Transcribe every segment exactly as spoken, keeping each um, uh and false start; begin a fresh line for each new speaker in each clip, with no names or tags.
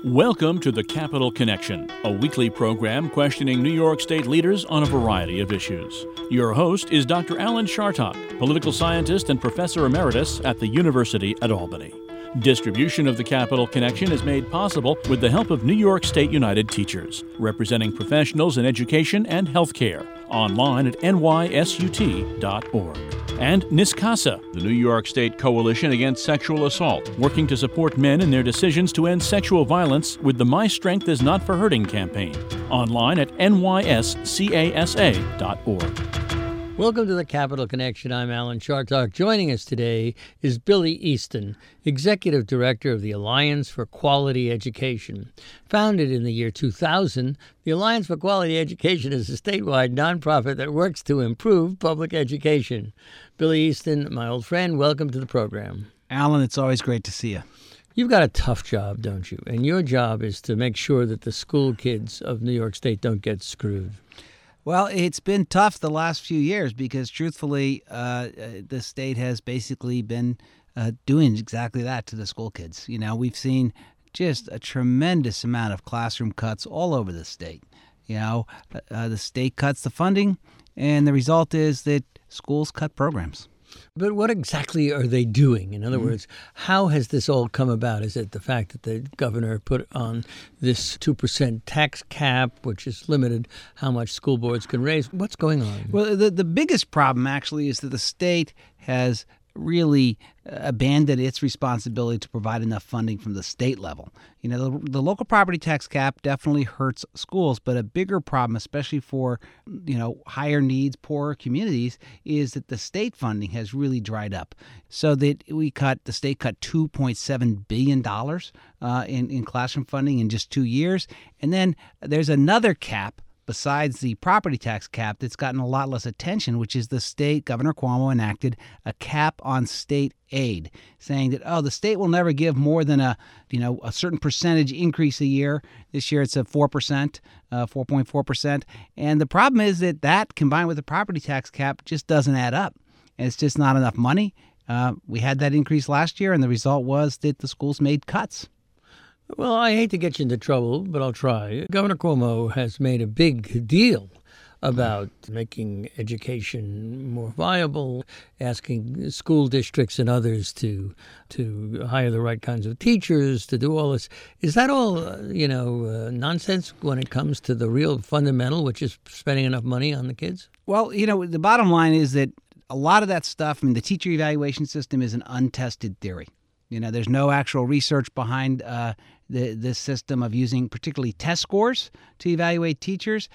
Welcome to the Capital Connection, a weekly program questioning New York State leaders on a variety of issues. Your host is Doctor Alan Chartock, political scientist and professor emeritus at the University at Albany. Distribution of the Capital Connection is made possible with the help of New York State United Teachers, representing professionals in education and healthcare, online at N Y S U T dot org. And NYSCASA, the New York State Coalition Against Sexual Assault, working to support men in their decisions to end sexual violence with the My Strength Is Not for Hurting campaign, online at N Y S C A S A dot org.
Welcome to the Capital Connection. I'm Alan Chartock. Joining us today is Billy Easton, Executive Director of the Alliance for Quality Education. Founded in the year two thousand, the Alliance for Quality Education is a statewide nonprofit that works to improve public education. Billy Easton, my old friend, welcome to the program.
Alan, it's always great to see you.
You've got a tough job, don't you? And your job is to make sure that the school kids of New York State don't get screwed.
Well, it's been tough the last few years because, truthfully, uh, the state has basically been uh, doing exactly that to the school kids. You know, we've seen just a tremendous amount of classroom cuts all over the state. You know, uh, the state cuts the funding, and the result is that schools cut programs.
But what exactly are they doing? In other mm-hmm. words, how has this all come about? Is it the fact that the governor put on this two percent tax cap, which has limited how much school boards can raise? What's going on?
Well, the, the biggest problem, actually, is that the state has really abandoned its responsibility to provide enough funding from the state level. You know, the, the local property tax cap definitely hurts schools, but a bigger problem, especially for, you know, higher needs, poorer communities, is that the state funding has really dried up. So that we cut, the state cut two point seven billion dollars uh, in, in classroom funding in just two years. And then there's another cap besides the property tax cap that's gotten a lot less attention, which is the state, Governor Cuomo enacted a cap on state aid, saying that, oh, the state will never give more than a, you know, a certain percentage increase a year. This year it's a four percent, uh, four point four percent. And the problem is that that, combined with the property tax cap, just doesn't add up. And it's just not enough money. Uh, we had that increase last year, and the result was that the schools made cuts.
Well, I hate to get you into trouble, but I'll try. Governor Cuomo has made a big deal about making education more viable, asking school districts and others to to hire the right kinds of teachers, to do all this. Is that all, uh, you know, uh, nonsense when it comes to the real fundamental, which is spending enough money on the kids?
Well, you know, the bottom line is that a lot of that stuff, I mean, the teacher evaluation system is an untested theory. You know, there's no actual research behind uh, the, this system of using particularly test scores to evaluate teachers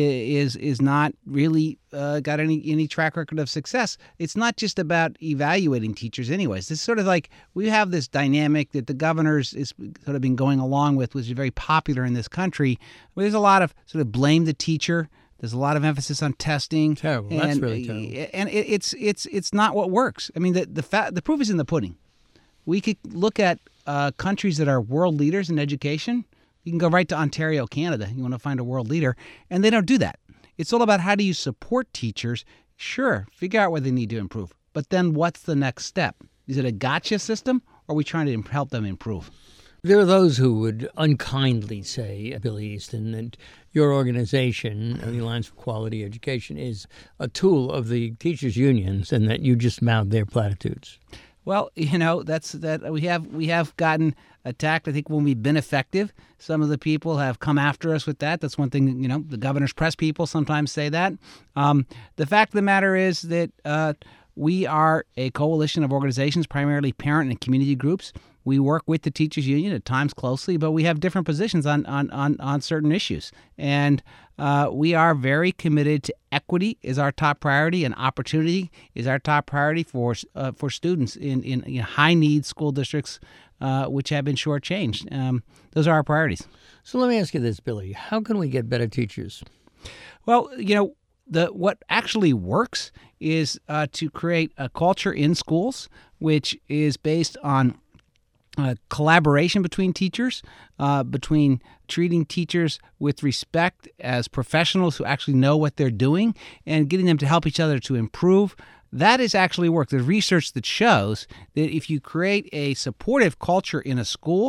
is is not really uh, got any, any track record of success. It's not just about evaluating teachers anyways. It's sort of like we have this dynamic that the governor's is sort of been going along with, which is very popular in this country. There's a lot of sort of blame the teacher. There's a lot of emphasis on testing.
Terrible.
And,
That's really terrible.
And it, it's it's it's not what works. I mean, the the, fa- the proof is in the pudding. We could look at uh, countries that are world leaders in education. You can go right to Ontario, Canada. You want to find a world leader, and they don't do that. It's all about how do you support teachers. Sure, figure out where they need to improve. But then what's the next step? Is it a gotcha system, or are we trying to help them improve?
There are those who would unkindly say, Billy Easton, that your organization, the Alliance for Quality Education, is a tool of the teachers' unions and that you just mount their platitudes.
Well, you know, that's that we have we have gotten attacked. I think when we've been effective, some of the people have come after us with that. That's one thing, you know, the governor's press people sometimes say that. Um, the fact of the matter is that uh, we are a coalition of organizations, primarily parent and community groups. We work with the teachers union at times closely, but we have different positions on on on, on certain issues. And uh, we are very committed to equity is our top priority, and opportunity is our top priority for uh, for students in, in, in high need school districts, uh, which have been shortchanged. Um, those are our priorities.
So let me ask you this, Billy. How can we get better teachers?
Well, you know, the what actually works is uh, to create a culture in schools which is based on Uh, collaboration between teachers, uh, between treating teachers with respect as professionals who actually know what they're doing and getting them to help each other to improve. That has actually worked. There's research that shows that if you create a supportive culture in a school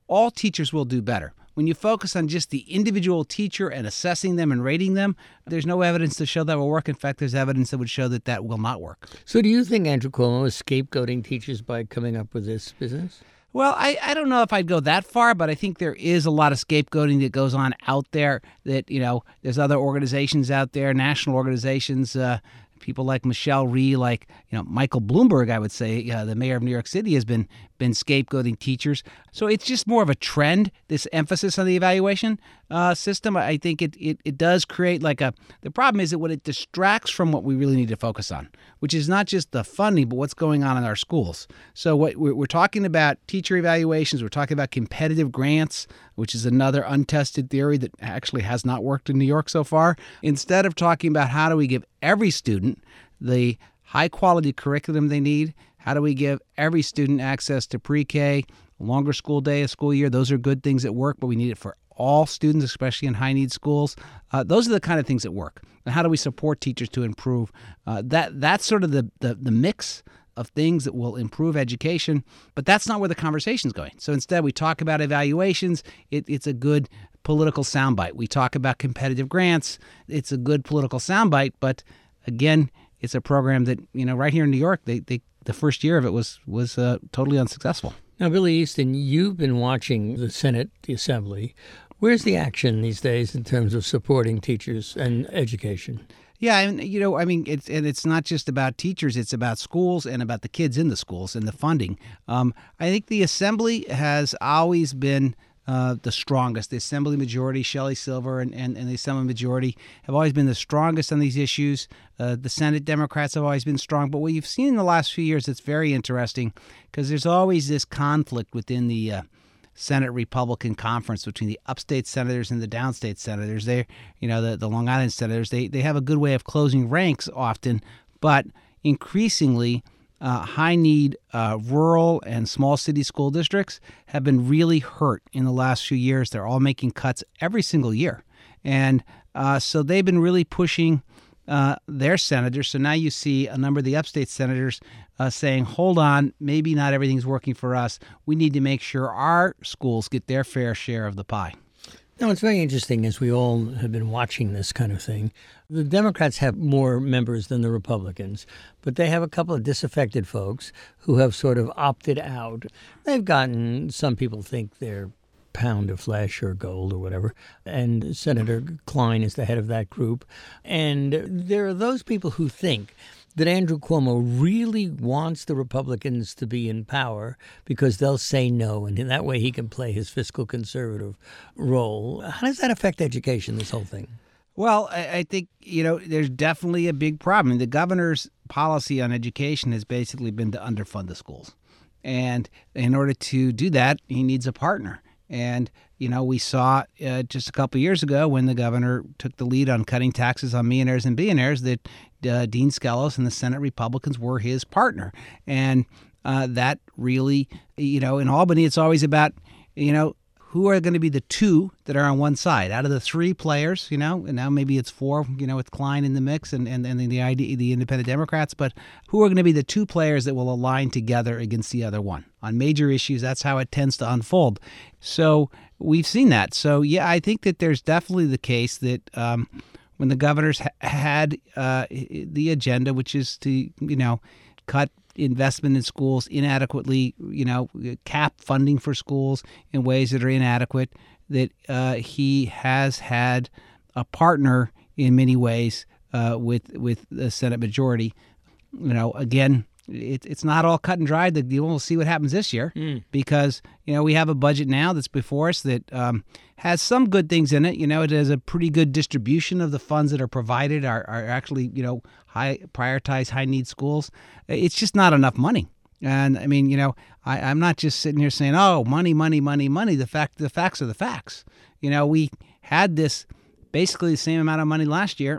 all teachers will do better. When you focus on just the individual teacher and assessing them and rating them, there's no evidence to show that will work. In fact, there's evidence that would show that that will not work.
So do you think Andrew Cuomo is scapegoating teachers by coming up with this business?
Well, I, I don't know if I'd go that far, but I think there is a lot of scapegoating that goes on out there that, you know, there's other organizations out there, national organizations, uh, people like Michelle Rhee, like, you know, Michael Bloomberg, I would say, uh, the mayor of New York City, has been been scapegoating teachers. So it's just more of a trend, this emphasis on the evaluation uh, system. I think it, it it does create like a, the problem is that when it distracts from what we really need to focus on, which is not just the funding, but what's going on in our schools. So what we're, we're talking about teacher evaluations, we're talking about competitive grants, which is another untested theory that actually has not worked in New York so far. Instead of talking about how do we give every student the high-quality curriculum they need, how do we give every student access to pre-K, a longer school day, a school year? Those are good things that work, but we need it for all students, especially in high-need schools. Uh, those are the kind of things that work. And how do we support teachers to improve? Uh, that That's sort of the, the, the mix of things that will improve education, but that's not where the conversation's going. So instead, we talk about evaluations. It, it's a good political soundbite. We talk about competitive grants. It's a good political soundbite, but again, it's a program that, you know, right here in New York, they, they the first year of it was was uh, totally unsuccessful.
Now, Billy Easton, you've been watching the Senate, the Assembly. Where's the action these days in terms of supporting teachers and education?
Yeah, and you know, I mean, it's and it's not just about teachers; it's about schools and about the kids in the schools and the funding. Um, I think the Assembly has always been uh, the strongest. The Assembly majority, Shelley Silver, and, and, and the Assembly majority have always been the strongest on these issues. Uh, the Senate Democrats have always been strong. But what you've seen in the last few years, it's very interesting because there's always this conflict within the uh, Senate Republican conference between the upstate senators and the downstate senators. They, you know, the, the Long Island senators, they, they have a good way of closing ranks often, but increasingly uh, high-need uh, rural and small city school districts have been really hurt in the last few years. They're all making cuts every single year. And uh, so they've been really pushing uh, their senators. So now you see a number of the upstate senators uh, saying, hold on, maybe not everything's working for us. We need to make sure our schools get their fair share of the pie.
Now, it's very interesting, as we all have been watching this kind of thing. The Democrats have more members than the Republicans, but they have a couple of disaffected folks who have sort of opted out. They've gotten, some people think they're pound of flesh or gold or whatever, and Senator Klein is the head of that group. And there are those people who think that Andrew Cuomo really wants the Republicans to be in power because they'll say no, and in that way he can play his fiscal conservative role. How does that affect education, this whole thing?
Well, I, I think, you know, there's definitely a big problem. The governor's policy on education has basically been to underfund the schools. And in order to do that, he needs a partner. And, you know, we saw uh, just a couple of years ago when the governor took the lead on cutting taxes on millionaires and billionaires that uh, Dean Skelos and the Senate Republicans were his partner. And uh, that really, you know, in Albany, it's always about, you know, who are going to be the two that are on one side out of the three players, you know, and now maybe it's four, you know, with Klein in the mix and, and, and the I D, the independent Democrats, but who are going to be the two players that will align together against the other one on major issues? That's how it tends to unfold. So we've seen that. So, yeah, I think that there's definitely the case that um, when the governors ha- had uh, the agenda, which is to, you know, cut investment in schools inadequately, you know, cap funding for schools in ways that are inadequate, that uh, he has had a partner in many ways uh, with with the Senate majority. You know, again, it, it's not all cut and dried. We'll see what happens this year mm. because, you know, we have a budget now that's before us that um, has some good things in it. You know, it has a pretty good distribution of the funds that are provided are, are actually, you know, high prioritize high need schools. It's just not enough money. And I mean, you know, I, I'm not just sitting here saying, oh, money, money, money, money. The fact, the facts are the facts. You know, we had this basically the same amount of money last year,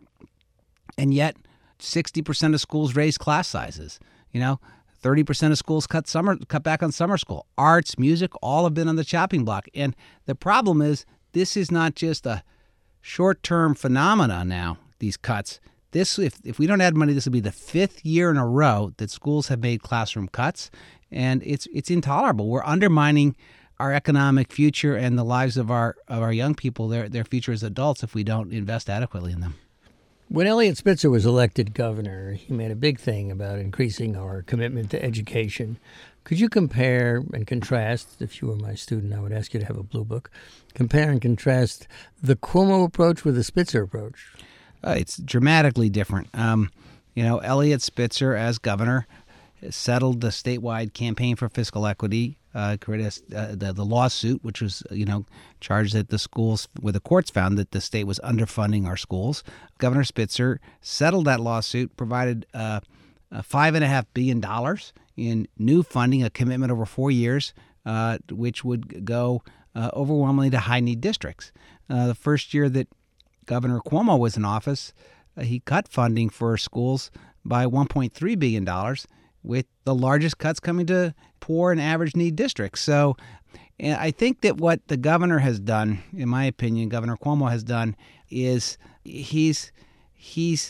and yet sixty percent of schools raised class sizes. You know, thirty percent of schools cut summer, cut back on summer school. Arts, music, all have been on the chopping block. And the problem is, this is not just a short-term phenomenon now, these cuts. This, if, if we don't add money, this will be the fifth year in a row that schools have made classroom cuts. And it's it's intolerable. We're undermining our economic future and the lives of our of our young people, their their future as adults, if we don't invest adequately in them.
When Eliot Spitzer was elected governor, he made a big thing about increasing our commitment to education. Could you compare and contrast, if you were my student, I would ask you to have a blue book, compare and contrast the Cuomo approach with the Spitzer approach?
Uh, it's dramatically different. Um, you know, Eliot Spitzer, as governor, settled the statewide campaign for fiscal equity, uh, created uh, the, the lawsuit, which was, you know, charged that the schools, where the courts found that the state was underfunding our schools. Governor Spitzer settled that lawsuit, provided uh, uh, five and a half billion dollars in new funding, a commitment over four years, uh, which would go uh, overwhelmingly to high-need districts. Uh, the first year that Governor Cuomo was in office, uh, he cut funding for schools by one point three billion dollars, with the largest cuts coming to poor and average need districts. So and I think that what the governor has done, in my opinion, Governor Cuomo has done, is he's he's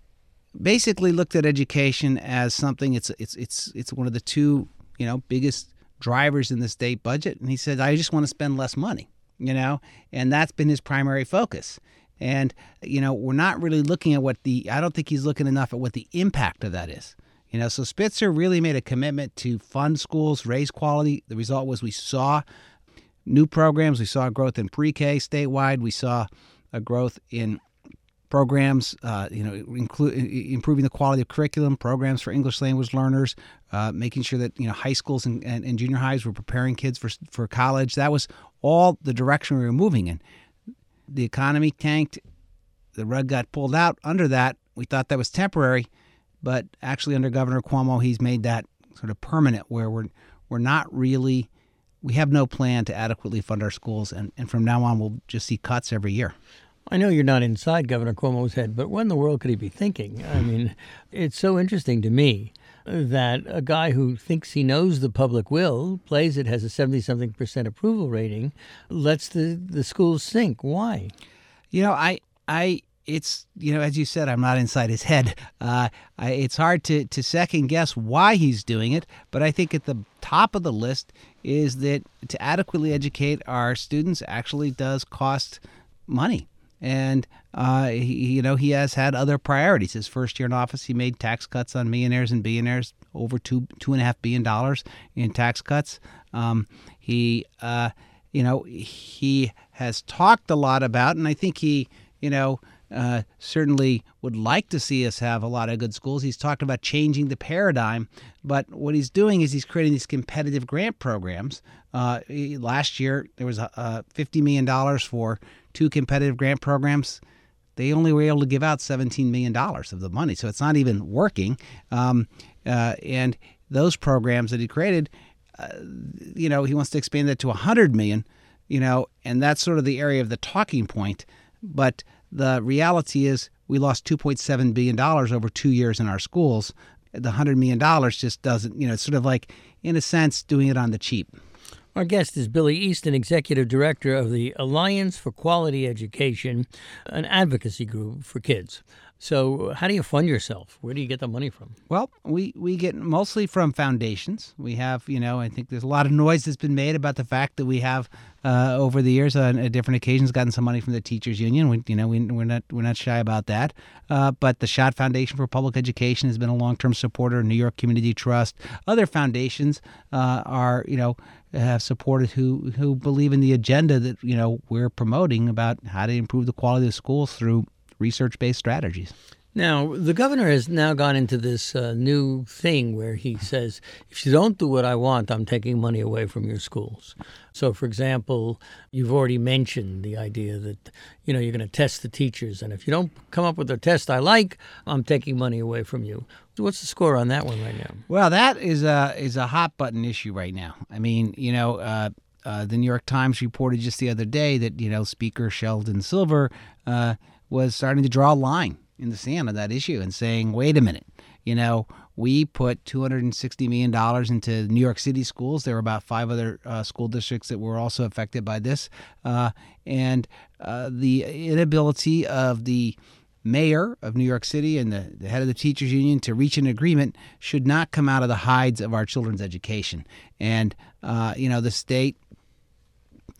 basically looked at education as something. It's it's it's it's one of the two, you know, biggest drivers in the state budget, and he said, I just want to spend less money, you know, and that's been his primary focus. And you know, we're not really looking at what the I don't think he's looking enough at what the impact of that is. You know, so Spitzer really made a commitment to fund schools, raise quality. The result was we saw new programs. We saw growth in pre-K statewide. We saw a growth in programs, uh, you know, include, improving the quality of curriculum, programs for English language learners, uh, making sure that, you know, high schools and, and, and junior highs were preparing kids for for college. That was all the direction we were moving in. The economy tanked. The rug got pulled out. Under that, we thought that was temporary. But actually, under Governor Cuomo, he's made that sort of permanent, where we're we're not really, we have no plan to adequately fund our schools, and, and from now on, we'll just see cuts every year.
I know you're not inside Governor Cuomo's head, but what in the world could he be thinking? I mean, it's so interesting to me that a guy who thinks he knows the public will, plays it, has a seventy-something percent approval rating, lets the, the schools sink. Why?
You know, I I... It's, you know, as you said, I'm not inside his head. Uh, I, it's hard to, to second guess why he's doing it. But I think at the top of the list is that to adequately educate our students actually does cost money. And, uh, he, you know, he has had other priorities. His first year in office, he made tax cuts on millionaires and billionaires, over two, two and a half billion dollars in tax cuts. Um, he, uh, you know, he has talked a lot about, and I think he, you know, Uh, certainly would like to see us have a lot of good schools. He's talked about changing the paradigm, but what he's doing is he's creating these competitive grant programs. Uh, he, last year, there was a, a fifty million dollars for two competitive grant programs. They only were able to give out seventeen million dollars of the money, so it's not even working. Um, uh, and those programs that he created, uh, you know, he wants to expand that to one hundred million dollars, you know, and that's sort of the area of the talking point. But the reality is we lost two point seven billion dollars over two years in our schools. The one hundred million dollars just doesn't, you know, it's sort of like, in a sense, doing it on the cheap.
Our guest is Billy Easton, Executive Director of the Alliance for Quality Education, an advocacy group for kids. So how do you fund yourself? Where do you get the money from?
Well, we, we get mostly from foundations. We have, you know, I think there's a lot of noise that's been made about the fact that we have, uh, over the years, on at different occasions, gotten some money from the teachers union. We, you know, we, we're not we're not shy about that. Uh, but the Schott Foundation for Public Education has been a long-term supporter. New York Community Trust, other foundations uh, are, you know, have supported who who believe in the agenda that, you know, we're promoting about how to improve the quality of schools through research-based strategies.
Now, the governor has now gone into this uh, new thing where he says, if you don't do what I want, I'm taking money away from your schools. So, for example, you've already mentioned the idea that, you know, you're going to test the teachers. And if you don't come up with a test I like, I'm taking money away from you. What's the score on that one right now?
Well, that is a, is a hot-button issue right now. I mean, you know, uh, uh, the New York Times reported just the other day that, you know, Speaker Sheldon Silver uh, was starting to draw a line in the sand on that issue and saying, wait a minute, you know, we put two hundred sixty million dollars into New York City schools. There were about five other uh, school districts that were also affected by this. Uh, and uh, the inability of the mayor of New York City and the, the head of the teachers union to reach an agreement should not come out of the hides of our children's education. And, uh, you know, the state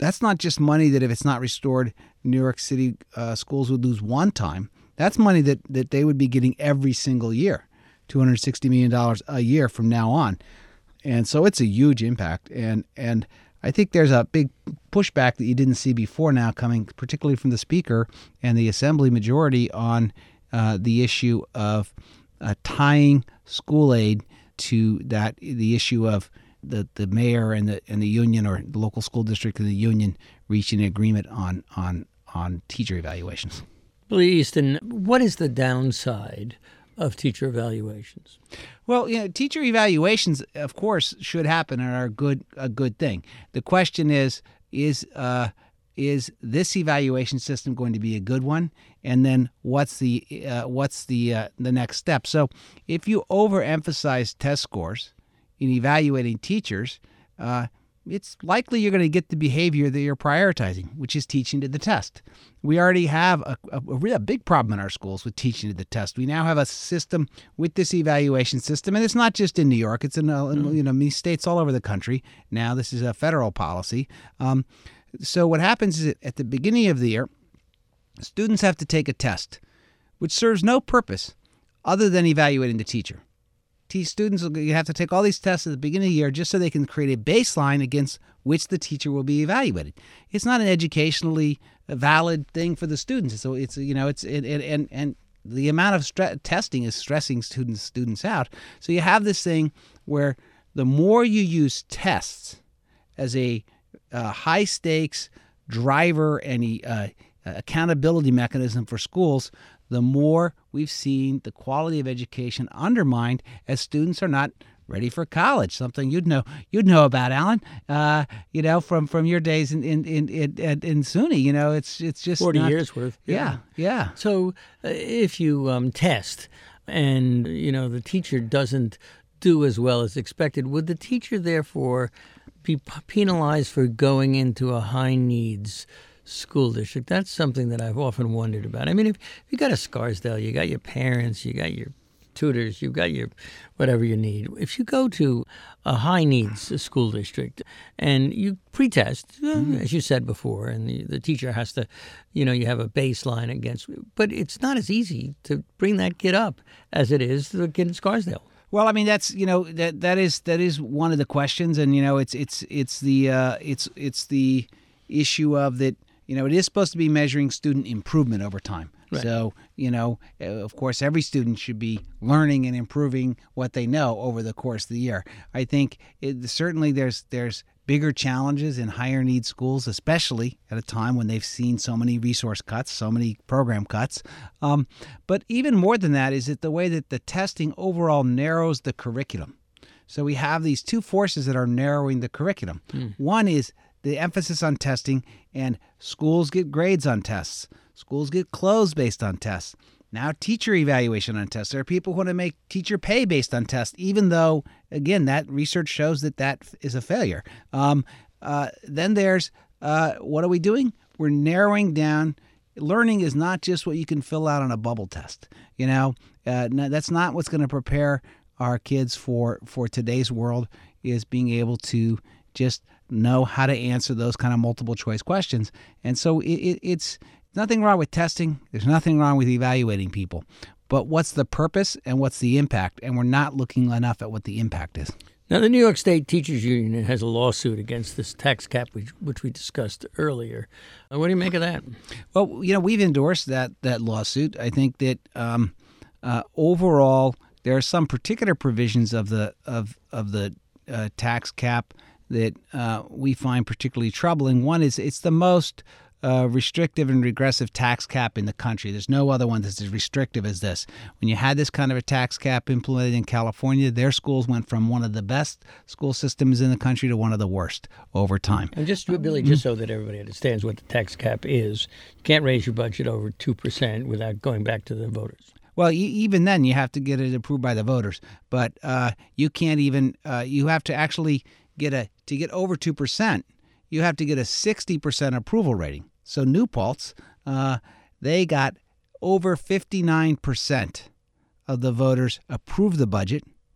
that's not just money that if it's not restored, New York City uh, schools would lose one time. That's money that, that they would be getting every single year, two hundred sixty million dollars a year from now on. And so it's a huge impact. And and I think there's a big pushback that you didn't see before now coming, particularly from the Speaker and the Assembly majority on uh, the issue of uh, tying school aid to that, the issue of the, the mayor and the and the union or the local school district and the union reaching an agreement on on on teacher evaluations.
Billy Easton, what is the downside of teacher evaluations?
Well, you know, teacher evaluations, of course, should happen and are a good a good thing. The question is, is uh, is this evaluation system going to be a good one? And then what's the uh, what's the uh, the next step? So, if you overemphasize test scores in evaluating teachers, uh, it's likely you're going to get the behavior that you're prioritizing, which is teaching to the test. We already have a, a, a real big problem in our schools with teaching to the test. We now have a system with this evaluation system, and it's not just in New York. It's in, uh, in you know many states all over the country. Now this is a federal policy. Um, so what happens is that at the beginning of the year, students have to take a test, which serves no purpose other than evaluating the teacher. Students you have to take all these tests at the beginning of the year just so they can create a baseline against which the teacher will be evaluated. It's not an educationally valid thing for the students. So it's you know it's it, it, and and the amount of stre- testing is stressing students students out. So you have this thing where the more you use tests as a uh, high stakes driver and uh, accountability mechanism for schools, the more we've seen the quality of education undermined as students are not ready for college. Something you'd know you'd know about, Alan. Uh, you know, from, from your days in in in in, in SUNY. You know, it's it's just
forty
not,
years worth.
Yeah, yeah.
So uh, if you um, test and you know the teacher doesn't do as well as expected, would the teacher therefore be penalized for going into a high needs school district? That's something that I've often wondered about. I mean, if you got a Scarsdale, you got your parents, you got your tutors, you've got your whatever you need. If you go to a high needs school district and you pretest, mm-hmm. as you said before, and the, the teacher has to, you know, you have a baseline against, but it's not as easy to bring that kid up as it is the kid in Scarsdale.
Well, I mean that's you know that that is that is one of the questions, and you know it's it's it's the uh, it's it's the issue of that. You know, it is supposed to be measuring student improvement over time. Right. So, you know, of course, every student should be learning and improving what they know over the course of the year. I think it, certainly there's there's bigger challenges in higher need schools, especially at a time when they've seen so many resource cuts, so many program cuts. Um, but even more than that is it the way that the testing overall narrows the curriculum. So we have these two forces that are narrowing the curriculum. Mm. One is the emphasis on testing, and schools get grades on tests. Schools get closed based on tests. Now teacher evaluation on tests. There are people who want to make teacher pay based on tests, even though, again, that research shows that that is a failure. Um, uh, then there's, uh, what are we doing? We're narrowing down. Learning is not just what you can fill out on a bubble test. You know, uh, no, that's not what's going to prepare our kids for, for today's world, is being able to just know how to answer those kind of multiple choice questions. And so it, it, it's nothing wrong with testing. There's nothing wrong with evaluating people. But what's the purpose and what's the impact? And we're not looking enough at what the impact is.
Now, the New York State Teachers Union has a lawsuit against this tax cap, which, which we discussed earlier. What do you make of that?
Well, you know, we've endorsed that that lawsuit. I think that um, uh, overall, there are some particular provisions of the of of the uh, tax cap that uh, we find particularly troubling. One is it's the most uh, restrictive and regressive tax cap in the country. There's no other one that's as restrictive as this. When you had this kind of a tax cap implemented in California, their schools went from one of the best school systems in the country to one of the worst over time.
And just, Billy, just so that everybody understands what the tax cap is, you can't raise your budget over two percent without going back to the voters.
Well, even then, you have to get it approved by the voters. But uh, you can't even, uh, you have to actually get a, to get over two percent, you have to get a sixty percent approval rating. So New Paltz, uh, they got over fifty-nine percent of the voters approved the budget,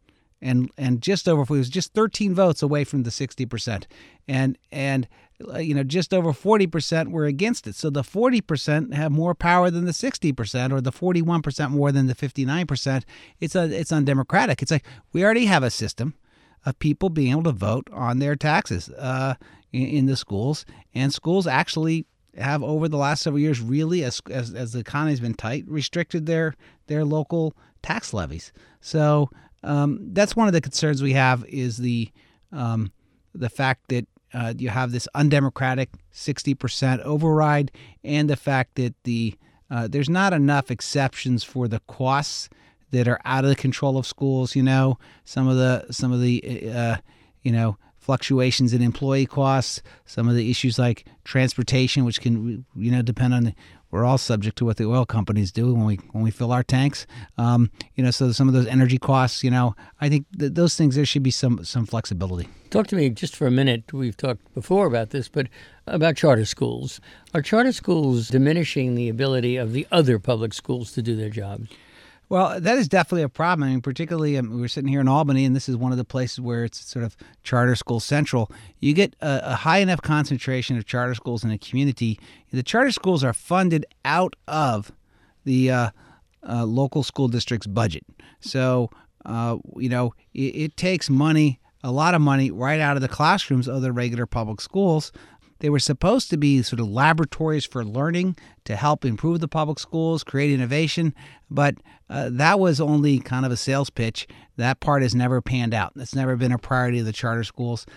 and and just over, it was just thirteen votes away from the sixty percent. And, and you know, just over forty percent were against it. So the forty percent have more power than the sixty percent, or the forty-one percent more than the fifty-nine percent. It's a, it's undemocratic. It's like we already have a system of people being able to vote on their taxes uh, in, in the schools, and schools actually have over the last several years really, as as, as the economy's been tight, restricted their their local tax levies. So um, that's one of the concerns we have, is the um, the fact that uh, you have this undemocratic sixty percent override, and the fact that the uh, there's not enough exceptions for the costs that are out of the control of schools. You know, some of the some of the uh, you know. fluctuations in employee costs, some of the issues like transportation, which can, you know, depend on, the, we're all subject to what the oil companies do when we when we fill our tanks. Um, you know, so some of those energy costs, you know, I think th- those things, there should be some some flexibility.
Talk to me just for a minute. We've talked before about this, but about charter schools. Are charter schools diminishing the ability of the other public schools to do their jobs?
Well, that is definitely a problem. I mean, particularly, um, we're sitting here in Albany, and this is one of the places where it's sort of charter school central. You get a, a high enough concentration of charter schools in a community. The charter schools are funded out of the uh, uh, local school district's budget. So, uh, you know, it, it takes money, a lot of money, right out of the classrooms of the regular public schools. They were supposed to be sort of laboratories for learning to help improve the public schools, create innovation, but uh, that was only kind of a sales pitch. That part has never panned out. That's never been a priority of the charter schools.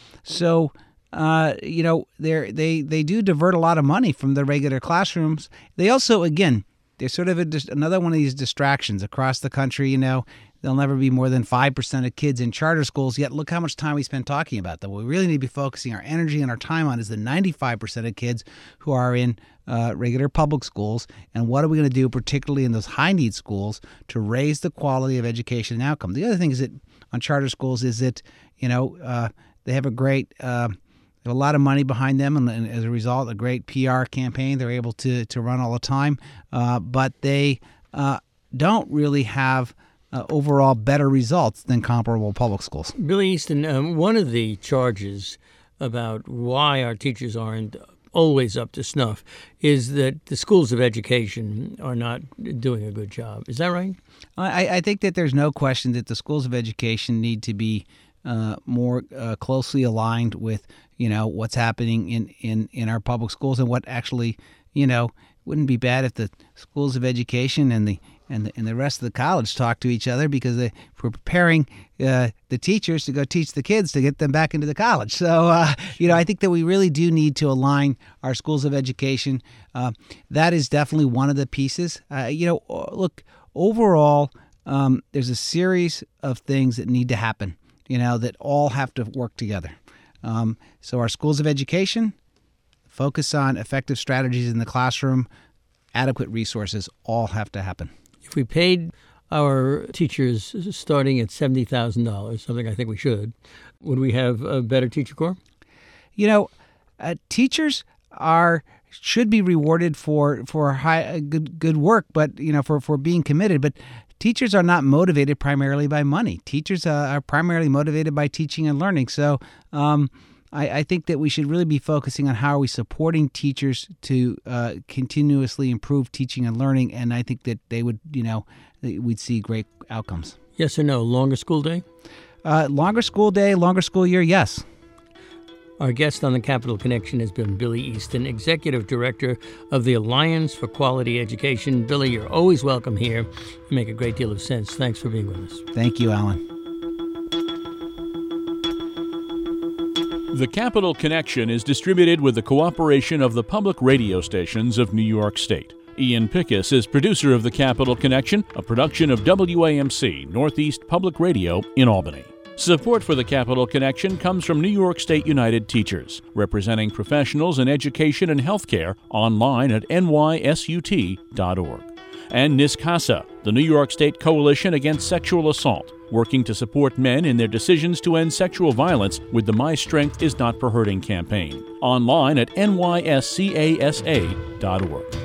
So, uh, you know, they they they do divert a lot of money from the regular classrooms. They also, again, they're sort of a, another one of these distractions across the country. You know, there'll never be more than five percent of kids in charter schools, yet look how much time we spend talking about them. What we really need to be focusing our energy and our time on is the ninety-five percent of kids who are in uh, regular public schools, and what are we going to do, particularly in those high-need schools, to raise the quality of education and outcome. The other thing is that on charter schools is that, you know, uh, they have a great uh, a lot of money behind them, and, and as a result, a great P R campaign they're able to to run all the time, uh, but they uh, don't really have Uh, overall better results than comparable public schools.
Billy Easton, um, one of the charges about why our teachers aren't always up to snuff is that the schools of education are not doing a good job. Is that right?
I, I think that there's no question that the schools of education need to be uh, more uh, closely aligned with, you know, what's happening in, in, in our public schools, and what actually, you know, wouldn't be bad if the schools of education and the and the, and the rest of the college talk to each other, because they, we're preparing uh, the teachers to go teach the kids to get them back into the college. So, uh, you know, I think that we really do need to align our schools of education. Uh, that is definitely one of the pieces. Uh, you know, look, overall, um, there's a series of things that need to happen, you know, that all have to work together. Um, so our schools of education, focus on effective strategies in the classroom, adequate resources, all have to happen.
If we paid our teachers starting at seventy thousand dollars, something I think we should, would we have a better teacher corps?
You know, uh, teachers are should be rewarded for for high uh, good good work, but you know, for, for being committed. But teachers are not motivated primarily by money. Teachers uh, are primarily motivated by teaching and learning. So um, I, I think that we should really be focusing on how are we supporting teachers to uh, continuously improve teaching and learning, and I think that they would, you know, we'd see great outcomes.
Yes or no? Longer school day?
Uh, longer school day, longer school year, yes.
Our guest on the Capital Connection has been Billy Easton, Executive Director of the Alliance for Quality Education. Billy, you're always welcome here. You make a great deal of sense. Thanks for being with us.
Thank you, Alan.
The Capital Connection is distributed with the cooperation of the public radio stations of New York State. Ian Pickus is producer of The Capital Connection, a production of W A M C, Northeast Public Radio in Albany. Support for The Capital Connection comes from New York State United Teachers, representing professionals in education and healthcare, online at N Y S U T dot org. And NISCASA, the New York State Coalition Against Sexual Assault, working to support men in their decisions to end sexual violence with the My Strength Is Not for Hurting campaign. Online at N Y S C A S A dot org.